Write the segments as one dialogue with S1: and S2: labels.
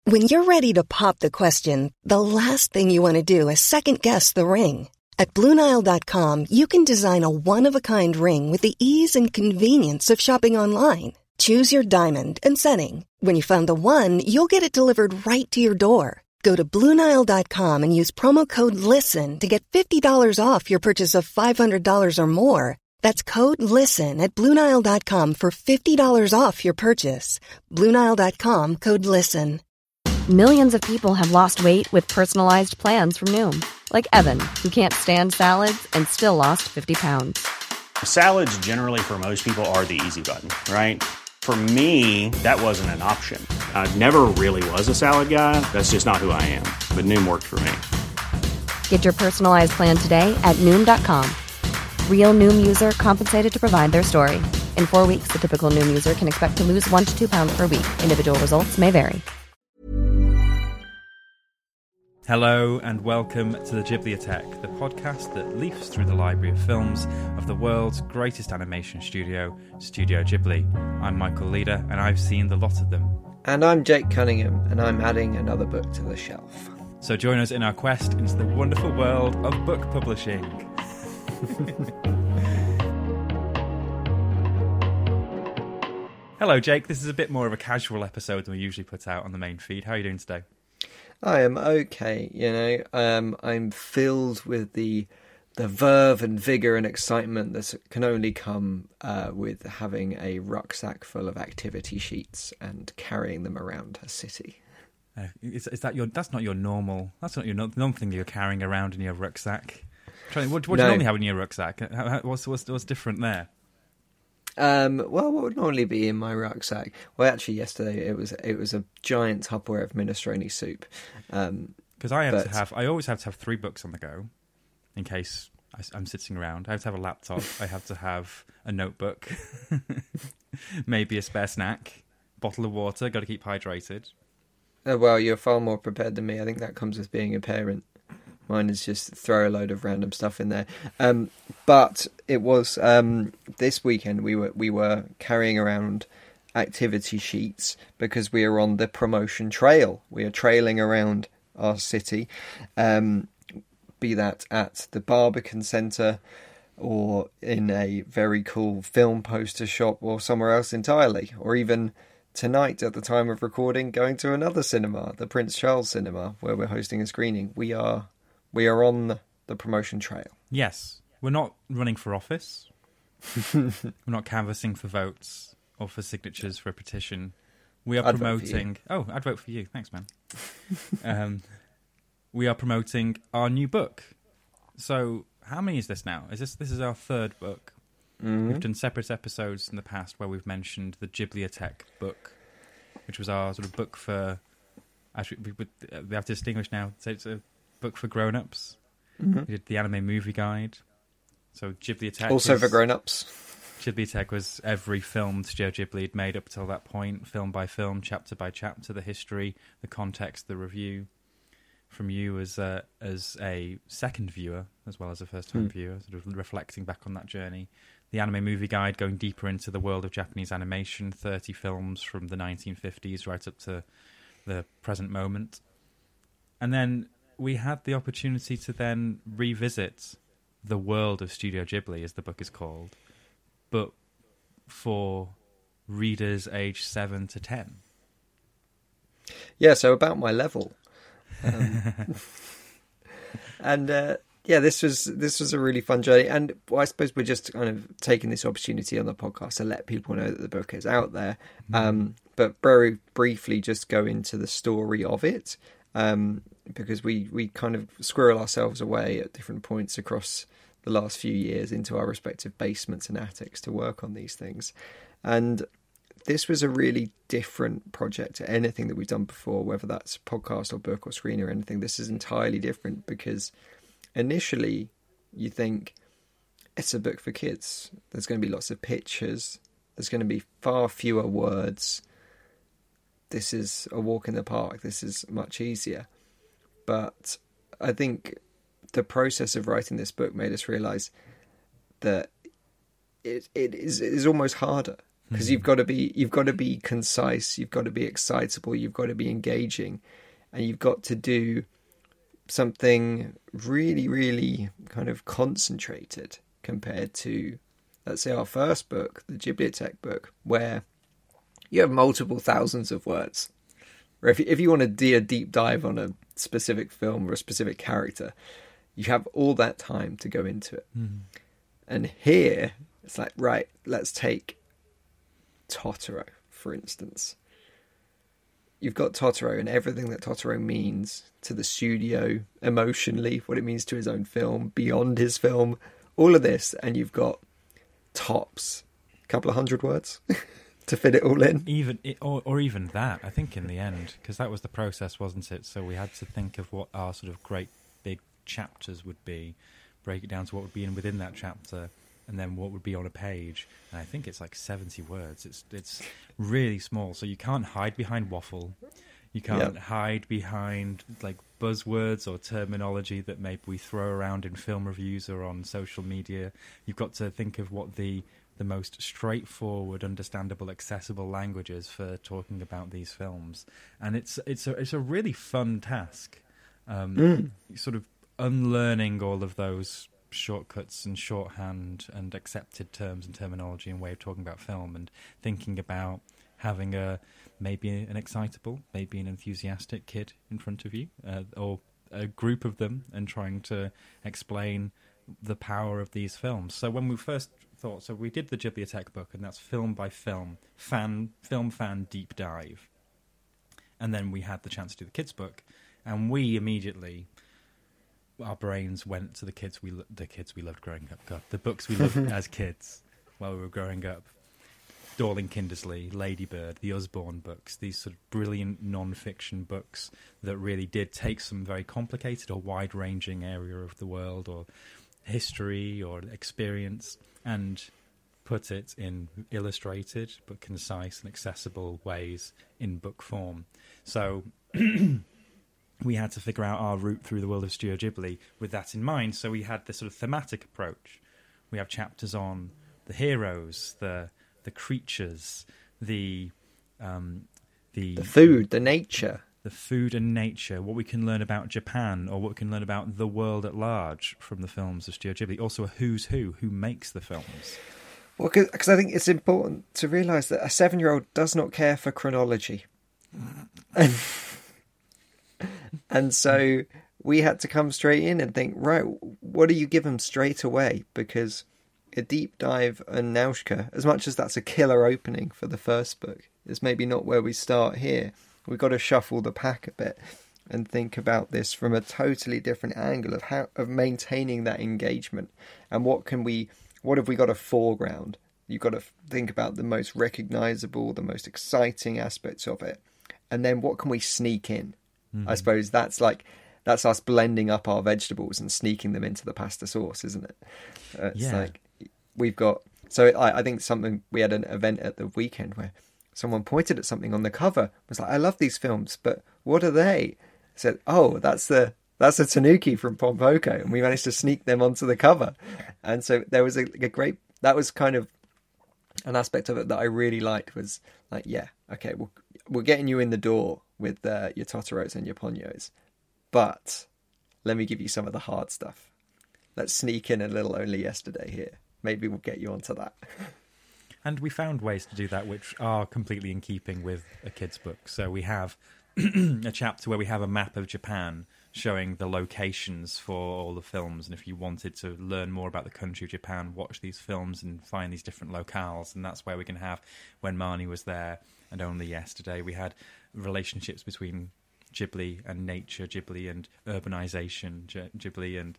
S1: When you're ready to pop the question, the last thing you want to do is second-guess the ring. At BlueNile.com, you can design a one-of-a-kind ring with the ease and convenience of shopping online. Choose your diamond and setting. When you find the one, you'll get it delivered right to your door. Go to BlueNile.com and use promo code LISTEN to get $50 off your purchase of $500 or more. That's code LISTEN at BlueNile.com for $50 off your purchase. BlueNile.com, code LISTEN.
S2: Millions of people have lost weight with personalized plans from Noom. Like Evan, who can't stand salads and still lost 50 pounds.
S3: Salads generally for most people are the easy button, right? For me, that wasn't an option. I never really was a salad guy. That's just not who I am. But Noom worked for me.
S2: Get your personalized plan today at Noom.com. Real Noom user compensated to provide their story. In 4 weeks, the typical Noom user can expect to lose 1 to 2 pounds per week. Individual results may vary.
S4: Hello and welcome to the Ghibliotheque, the podcast that leafs through the library of films of the world's greatest animation studio, Studio Ghibli. I'm Michael Leader and I've seen the lot of them.
S5: And I'm Jake Cunningham and I'm adding another book to the shelf.
S4: So join us in our quest into the wonderful world of book publishing. Hello Jake, this is a bit more of a casual episode than we usually put out on the main feed. How are you doing today?
S5: I am okay, I'm filled with the verve and vigour and excitement that can only come with having a rucksack full of activity sheets and carrying them around a city.
S4: That's not your normal thing you're carrying around in your rucksack. What do you normally have in your rucksack? What's different there?
S5: Well, what would normally be in my rucksack? Well, actually, yesterday it was a giant Tupperware of minestrone soup.
S4: Because I always have to have 3 books on the go, in case I'm sitting around. I have to have a laptop. I have to have a notebook, maybe a spare snack, bottle of water. Got to keep hydrated.
S5: Oh, well, you're far more prepared than me. I think that comes with being a parent. Mine is just throw a load of random stuff in there. But it was this weekend we were carrying around activity sheets because we are on the promotion trail. We are trailing around our city, be that at the Barbican Centre or in a very cool film poster shop or somewhere else entirely, or even tonight at the time of recording going to another cinema, the Prince Charles Cinema, where we're hosting a screening. We are on the promotion trail.
S4: Yes. We're not running for office. We're not canvassing for votes or for signatures for a petition. We are promoting... Oh, I'd vote for you. Thanks, man. We are promoting our new book. So, how many is this now? This is our 3rd book. Mm-hmm. We've done separate episodes in the past where we've mentioned the Ghibliotheque book, which was our sort of book for... Actually, we have to distinguish now. So it's a book for grown-ups. Mm-hmm. We did the anime movie guide. So Ghibliotheque
S5: also for grown-ups.
S4: Ghibliotheque was every film Studio Ghibli had made up till that point, film by film, chapter by chapter, the history, the context, the review. From you as a second viewer, as well as a first-time viewer, sort of reflecting back on that journey. The anime movie guide, going deeper into the world of Japanese animation, 30 films from the 1950s right up to the present moment. And then we had the opportunity to then revisit the world of Studio Ghibli, as the book is called, but for readers aged 7 to 10.
S5: Yeah, so about my level. This was a really fun journey, and I suppose we're just kind of taking this opportunity on the podcast to let people know that the book is out there. But very briefly, just go into the story of it. Because we kind of squirrel ourselves away at different points across the last few years into our respective basements and attics to work on these things. And this was a really different project to anything that we've done before, whether that's podcast or book or screen or anything. This is entirely different because initially you think it's a book for kids. There's going to be lots of pictures. There's going to be far fewer words. This is a walk in the park. This is much easier. But I think the process of writing this book made us realise that it is almost harder. because you've got to be concise, you've got to be excitable, you've got to be engaging, and you've got to do something really, really kind of concentrated compared to, let's say, our first book, the Ghibliotheque book, where you have multiple thousands of words. Or if you want to do a deep dive on a specific film or a specific character, you have all that time to go into it. And here, it's like, right, let's take Totoro, for instance. You've got Totoro and everything that Totoro means to the studio emotionally, what it means to his own film, beyond his film, all of this, and you've got tops a couple of hundred words to fit it all in.
S4: Even that, I think, in the end, because that was the process, wasn't it? So we had to think of what our sort of great big chapters would be, break it down to what would be within that chapter, and then what would be on a page. And I think it's like 70 words. It's really small, so you can't hide behind waffle. You can't hide behind like buzzwords or terminology that maybe we throw around in film reviews or on social media. You've got to think of what the most straightforward, understandable, accessible languages for talking about these films. And it's a really fun task, sort of unlearning all of those shortcuts and shorthand and accepted terms and terminology and way of talking about film, and thinking about having maybe an excitable, maybe an enthusiastic kid in front of you, or a group of them, and trying to explain the power of these films. So when we first thought, so we did the Ghibliotheque book, and that's film by film, film fan deep dive. And then we had the chance to do the kids book, and we immediately, our brains went to the books we loved growing up. God, the books we loved as kids while we were growing up. Dorling Kindersley, Lady Bird, the Usborne books, these sort of brilliant non-fiction books that really did take some very complicated or wide-ranging area of the world or history or experience and put it in illustrated but concise and accessible ways in book form. So we had to figure out our route through the world of Studio Ghibli with that in mind. So we had this sort of thematic approach. We have chapters on the heroes, the creatures, the
S5: food, the nature.
S4: The food and nature, what we can learn about Japan, or what we can learn about the world at large from the films of Studio Ghibli. Also a who's who makes the films.
S5: Well, because I think it's important to realise that a 7-year-old does not care for chronology. And so we had to come straight in and think, right, what do you give them straight away? Because a deep dive on Nausicaa, as much as that's a killer opening for the first book, is maybe not where we start here. We've got to shuffle the pack a bit and think about this from a totally different angle of maintaining that engagement. And what have we got a foreground? You've got to think about the most recognisable, the most exciting aspects of it. And then what can we sneak in? I suppose that's us blending up our vegetables and sneaking them into the pasta sauce, isn't it? It's like we've got... So I think something... We had an event at the weekend where someone pointed at something on the cover, was like, I love these films, but what are they? I said, oh, that's a Tanuki from Pompoko, and we managed to sneak them onto the cover. And so there was a great... That was kind of an aspect of it that I really liked, was like, yeah, okay, we're getting you in the door with your Totoros and your Ponyos, but let me give you some of the hard stuff. Let's sneak in a little Only Yesterday here. Maybe we'll get you onto that.
S4: And we found ways to do that which are completely in keeping with a kid's book. So we have a chapter where we have a map of Japan showing the locations for all the films. And if you wanted to learn more about the country of Japan, watch these films and find these different locales. And that's where we can have When Marnie Was There and Only Yesterday. We had relationships between Ghibli and nature, Ghibli and urbanization, Ghibli and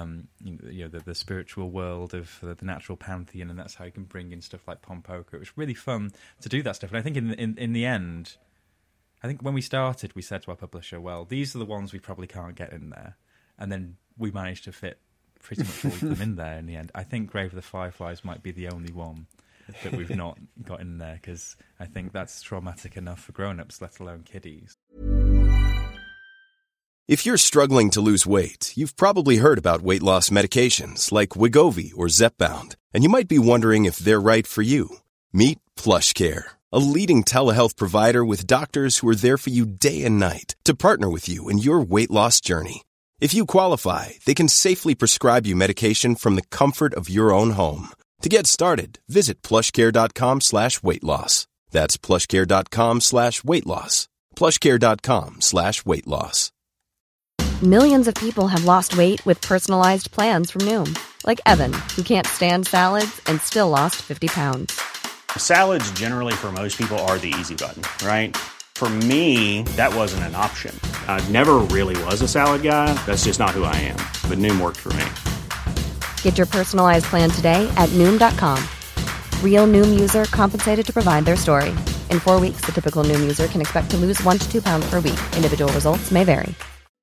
S4: the spiritual world of the natural pantheon, and that's how you can bring in stuff like Pompoko. It was really fun to do that stuff, and I think in the end, I think when we started, we said to our publisher, well, these are the ones we probably can't get in there, and then we managed to fit pretty much all of them in there in the end. I think Grave of the Fireflies might be the only one that we've not got in there, because I think that's traumatic enough for grown-ups, let alone kiddies.
S6: If you're struggling to lose weight, you've probably heard about weight loss medications like Wegovy or Zepbound, and you might be wondering if they're right for you. Meet PlushCare, a leading telehealth provider with doctors who are there for you day and night to partner with you in your weight loss journey. If you qualify, they can safely prescribe you medication from the comfort of your own home. To get started, visit plushcare.com/weight-loss. That's plushcare.com/weight-loss. plushcare.com/weight-loss.
S2: Millions of people have lost weight with personalized plans from Noom, like Evan, who can't stand salads and still lost 50 pounds.
S3: Salads generally for most people are the easy button, right? For me, that wasn't an option. I never really was a salad guy. That's just not who I am. But Noom worked for me.
S2: Get your personalized plan today at Noom.com. Real Noom user compensated to provide their story. In 4 weeks, the typical Noom user can expect to lose 1 to 2 pounds per week. Individual results may vary.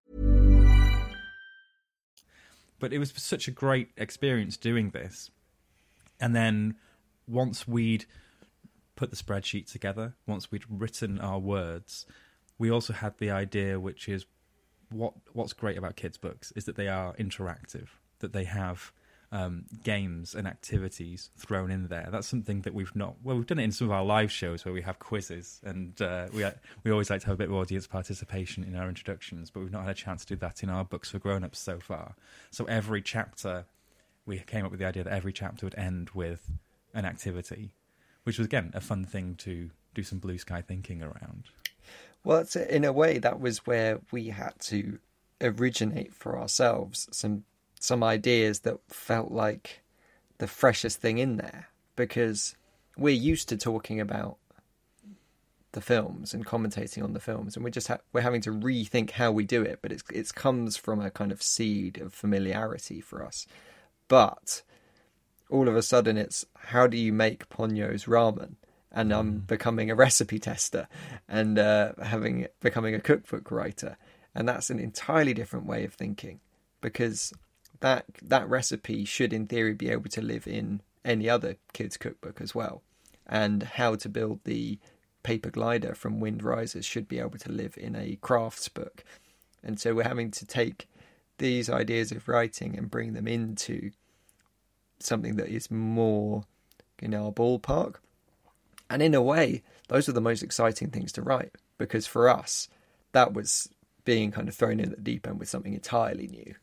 S4: But it was such a great experience doing this. And then once we'd put the spreadsheet together, once we'd written our words, we also had the idea, which is what's great about kids' books, is that they are interactive, that they have games and activities thrown in there. That's something that we've done it in some of our live shows where we have quizzes, and we always like to have a bit of audience participation in our introductions, but we've not had a chance to do that in our books for grown-ups so far. So every chapter, we came up with the idea that every chapter would end with an activity, which was, again, a fun thing to do some blue sky thinking around.
S5: Well, in a way, that was where we had to originate for ourselves some ideas that felt like the freshest thing in there, because we're used to talking about the films and commentating on the films, and we're having to rethink how we do it, but it comes from a kind of seed of familiarity for us. But all of a sudden it's, how do you make Ponyo's ramen? And I'm becoming a recipe tester and becoming a cookbook writer. And that's an entirely different way of thinking, because that recipe should in theory be able to live in any other kids cookbook as well. And how to build the paper glider from Wind Rises should be able to live in a crafts book. And so we're having to take these ideas of writing and bring them into something that is more in our ballpark. And in a way, those are the most exciting things to write, because for us, that was being kind of thrown in at the deep end with something entirely new.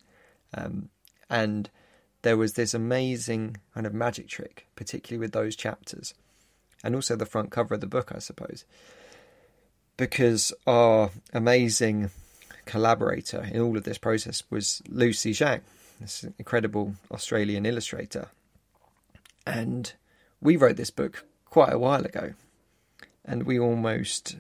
S5: And there was this amazing kind of magic trick, particularly with those chapters, and also the front cover of the book, I suppose, because our amazing collaborator in all of this process was Lucy Zhang, this incredible Australian illustrator. And we wrote this book quite a while ago, and we almost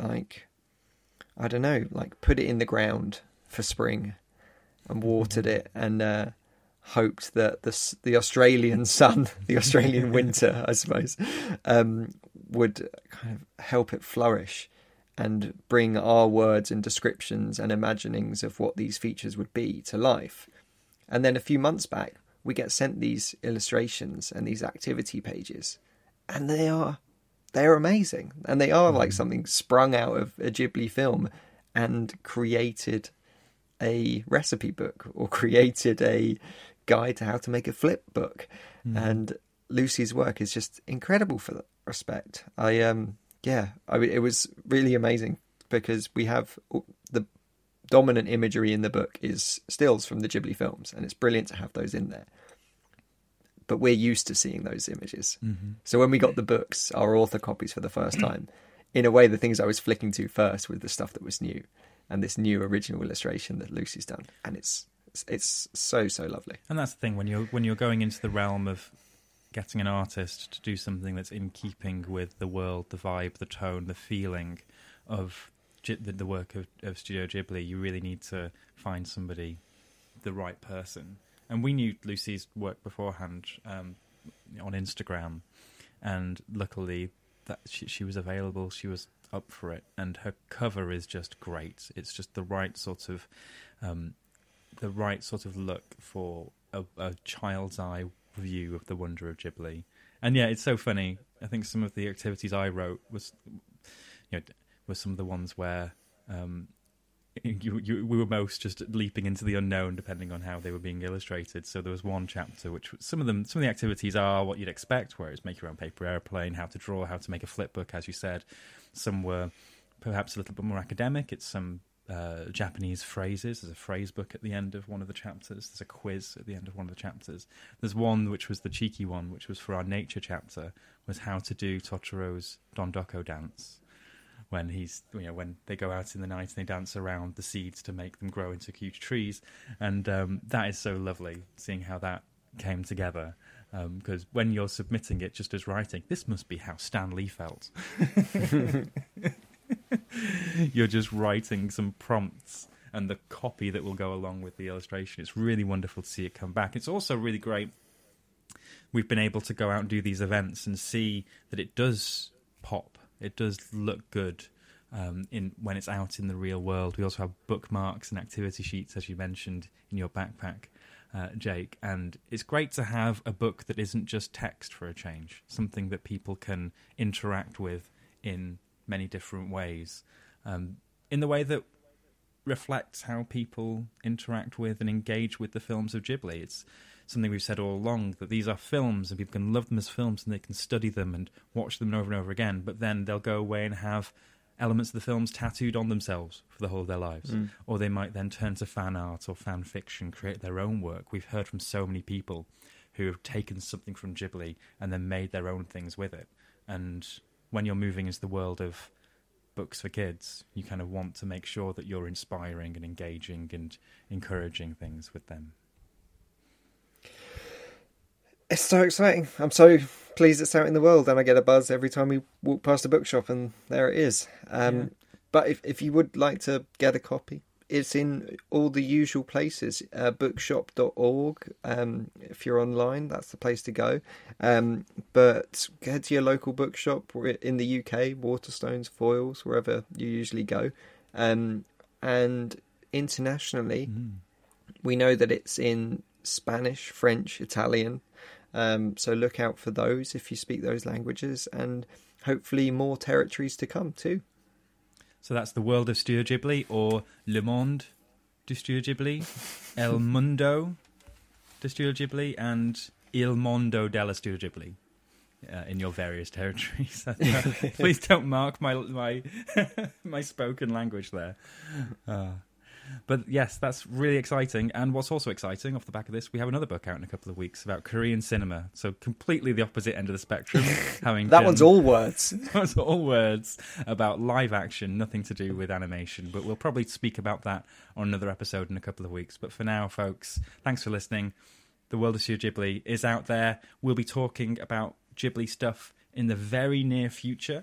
S5: put it in the ground for spring and watered it and hoped that the Australian sun, the Australian winter, I suppose, would kind of help it flourish and bring our words and descriptions and imaginings of what these features would be to life. And then a few months back, we get sent these illustrations and these activity pages, and they are amazing. And they are like something sprung out of a Ghibli film and created a recipe book or created a guide to how to make a flip book. And Lucy's work is just incredible for that respect. It was really amazing, because we have the dominant imagery in the book is stills from the Ghibli films, and it's brilliant to have those in there. But we're used to seeing those images. So when we got the books, our author copies for the first time, in a way, the things I was flicking to first were the stuff that was new, and this new original illustration that Lucy's done, and it's so lovely.
S4: And that's the thing, when you're going into the realm of getting an artist to do something that's in keeping with the world, the vibe, the tone, the feeling of the work of Studio Ghibli, you really need to find somebody, the right person. And we knew Lucy's work beforehand on Instagram, and luckily that she was available, she was up for it, and her cover is just great. It's just the right sort of look for a child's eye view of the wonder of Ghibli. And yeah, it's so funny. I think some of the activities I wrote was some of the ones where we were most just leaping into the unknown, depending on how they were being illustrated. So there was one chapter which some of the activities are what you'd expect, where it's make your own paper airplane, how to draw, how to make a flip book, as you said. Some were perhaps a little bit more academic. It's some Japanese phrases. There's a phrase book at the end of one of the chapters. There's a quiz at the end of one of the chapters. There's one which was the cheeky one, which was for our nature chapter, was how to do Totoro's Dondoko dance. When when they go out in the night and they dance around the seeds to make them grow into huge trees. And that is so lovely, seeing how that came together. Because when you're submitting it just as writing, this must be how Stan Lee felt. You're just writing some prompts and the copy that will go along with the illustration. It's really wonderful to see it come back. It's also really great. We've been able to go out and do these events and see that it does pop. It does look good when it's out in the real world. We also have bookmarks and activity sheets, as you mentioned, in your backpack, Jake. And it's great to have a book that isn't just text for a change, something that people can interact with in many different ways, in the way that reflects how people interact with and engage with the films of Ghibli. It's something we've said all along, that these are films and people can love them as films and they can study them and watch them over and over again, but then they'll go away and have elements of the films tattooed on themselves for the whole of their lives. Or they might then turn to fan art or fan fiction, create their own work. We've heard from so many people who have taken something from Ghibli and then made their own things with it. And when you're moving into the world of books for kids, you kind of want to make sure that you're inspiring and engaging and encouraging things with them.
S5: It's so exciting. I'm so pleased it's out in the world, and I get a buzz every time we walk past a bookshop and there it is. But if you would like to get a copy, it's in all the usual places. Bookshop.org. If you're online, that's the place to go. But head to your local bookshop in the UK, Waterstones, Foyles, wherever you usually go. And internationally, we know that it's in Spanish, French, Italian. So look out for those if you speak those languages, and hopefully more territories to come too.
S4: So that's the world of Studio Ghibli, or Le Monde de Studio Ghibli, El Mundo de Studio Ghibli, and Il Mondo della Studio Ghibli in your various territories. Please don't mark my my spoken language there. But yes, that's really exciting. And what's also exciting off the back of this, we have another book out in a couple of weeks about Korean cinema. So completely the opposite end of the spectrum.
S5: One's all words.
S4: That's all words about live action, nothing to do with animation. But we'll probably speak about that on another episode in a couple of weeks. But for now, folks, thanks for listening. The World of Studio Ghibli is out there. We'll be talking about Ghibli stuff in the very near future.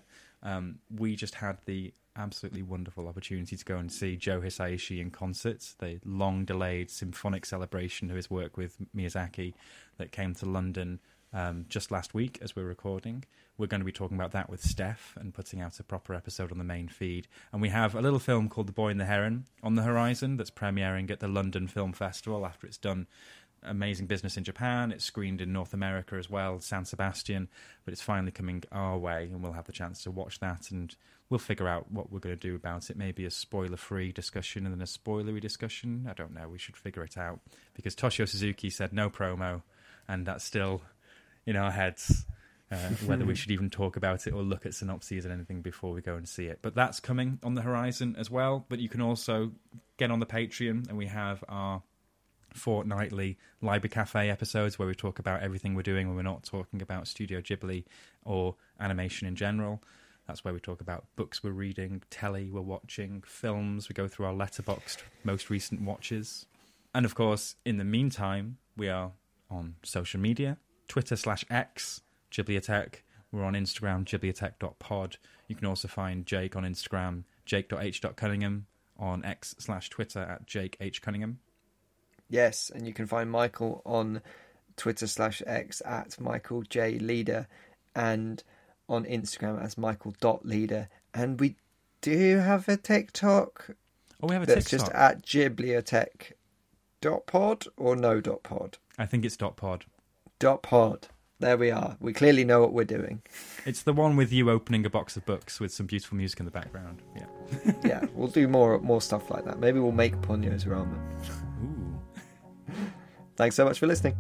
S4: We just had the absolutely wonderful opportunity to go and see Joe Hisaishi in concert, the long-delayed symphonic celebration of his work with Miyazaki that came to London just last week as we're recording. We're going to be talking about that with Steph and putting out a proper episode on the main feed. And we have a little film called The Boy and the Heron on the horizon that's premiering at the London Film Festival after it's done amazing business in Japan. It's screened in North America as well, San Sebastian, but it's finally coming our way and we'll have the chance to watch that, and we'll figure out what we're going to do about it. Maybe a spoiler-free discussion and then a spoilery discussion. I don't know. We should figure it out, because Toshio Suzuki said no promo, and that's still in our heads, whether we should even talk about it or look at synopses and anything before we go and see it. But that's coming on the horizon as well. But you can also get on the Patreon, and we have our fortnightly Library Cafe episodes where we talk about everything we're doing when we're not talking about Studio Ghibli or animation in general. That's where we talk about books we're reading, telly we're watching, films. We go through our letterboxed most recent watches. And of course, in the meantime, we are on social media, Twitter/X, Ghibliotech. We're on Instagram, ghibliotech.pod. You can also find Jake on Instagram, jake.h.cunningham, on X/Twitter at Jake H. Cunningham.
S5: Yes, and you can find Michael on Twitter/X at Michael J. Leader, and on Instagram as Michael.Leader. And we do have a TikTok.
S4: Oh, we have a
S5: that's
S4: TikTok.
S5: Just at Ghibliotech.pod or no.pod?
S4: I think it's .pod.
S5: .pod. there we are. We clearly know what we're doing.
S4: It's the one with you opening a box of books with some beautiful music in the background. Yeah.
S5: Yeah, we'll do more stuff like that. Maybe we'll make Ponyo's ramen.
S4: Ooh.
S5: Thanks so much for listening.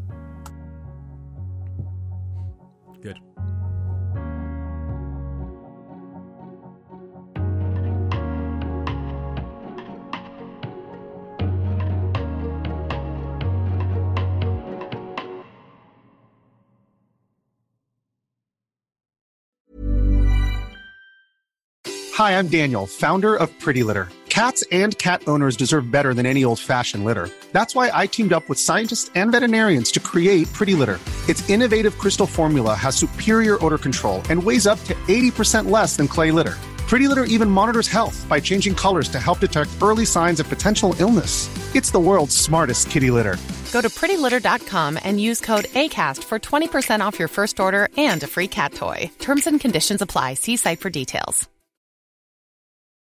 S4: Good.
S7: Hi, I'm Daniel, founder of Pretty Litter. Cats and cat owners deserve better than any old-fashioned litter. That's why I teamed up with scientists and veterinarians to create Pretty Litter. Its innovative crystal formula has superior odor control and weighs up to 80% less than clay litter. Pretty Litter even monitors health by changing colors to help detect early signs of potential illness. It's the world's smartest kitty litter.
S8: Go to prettylitter.com and use code ACAST for 20% off your first order and a free cat toy. Terms and conditions apply. See site for details.